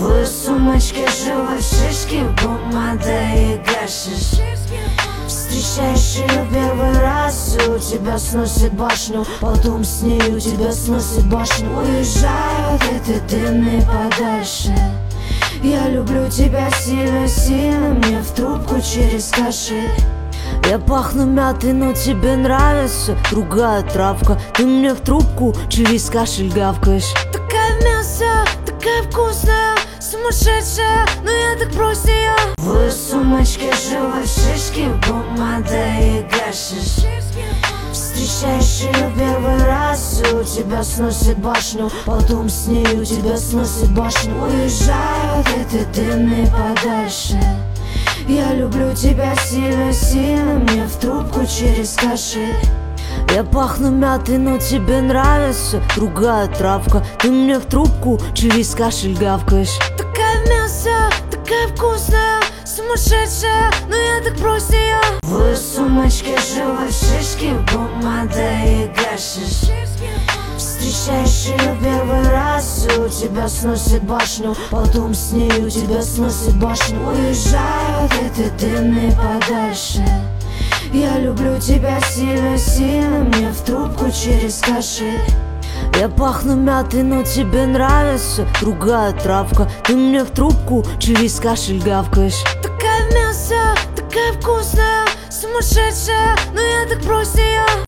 В сумочке живут шишки, помада и гашиш. Встречаешь ее первый раз, и у тебя сносит башню. Потом с ней у тебя сносит башню. Уезжают эти дымные подальше. Я люблю тебя сильно-сильно, мне в трубку через кашель. Я пахну мятой, но тебе нравится другая травка. Ты мне в трубку через кашель гавкаешь. Такая мясо, такая вкусная, сумасшедшая, но я так просто я. В сумочке живут шишки, помада и гашиш. Встречаешь ее первый раз, и у тебя сносит башню. Потом с ней у тебя сносит башню. Уезжают эти дымные подальше. Я люблю тебя сильно-сильно, мне в трубку через кашель. Я пахну мятой, но тебе нравится другая травка. Ты мне в трубку через кашель гавкаешь. Такая мясо, такая вкусная, сумасшедшая, но я так просто я. В сумочке живут шишки, помада и гашиш. Встречаешь ее первый раз, и у тебя сносит башню. Потом с ней у тебя сносит башню. Уезжают эти дымные подальше. Я люблю тебя сильно-сильно, мне в трубку через кашель. Я пахну мятой, но тебе нравится другая травка. Ты мне в трубку через кашель гавкаешь. Такая мясо, такая вкусная, сумасшедшая, но я так просто я.